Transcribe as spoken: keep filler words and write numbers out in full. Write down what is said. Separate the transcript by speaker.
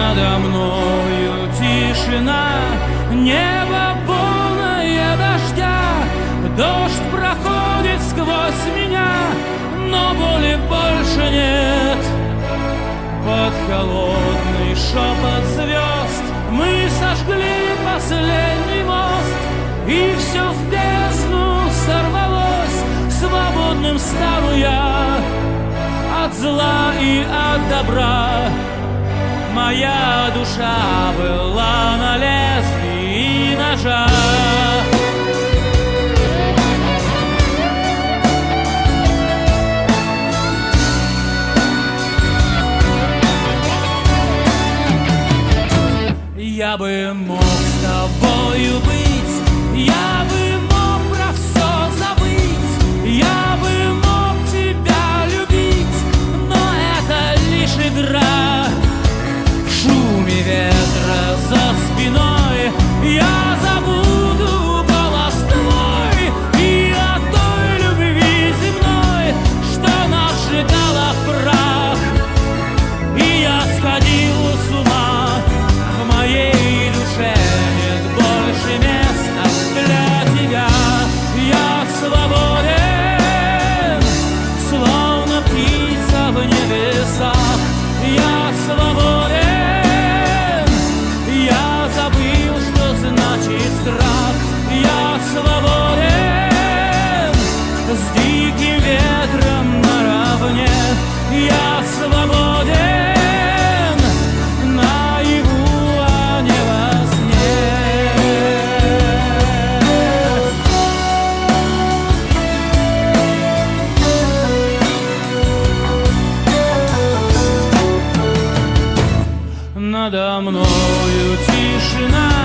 Speaker 1: Надо мною тишина, небо полное дождя, дождь проходит сквозь меня, но боли больше нет. Под холодный шепот звезд мы сожгли последний мост, и все в бездну сорвалось, свободным стану я от зла и от добра. Моя душа была на лезвии ножа. Я бы мог с тобою быть, я бы мог про все забыть, я бы мог тебя любить, но это лишь игра. В шуме ветра за спиной я забуду голос твой и о той любви земной, что нас сжигала в прах. И я сходил с ума, в моей душе нет больше места для тебя. Я свободен, словно птица в небесах. Я свободен, я забыл, что значит страх. Я свободен, с диким ветром наравне. Я свободен, наяву, а не во сне. Надо мною тишина,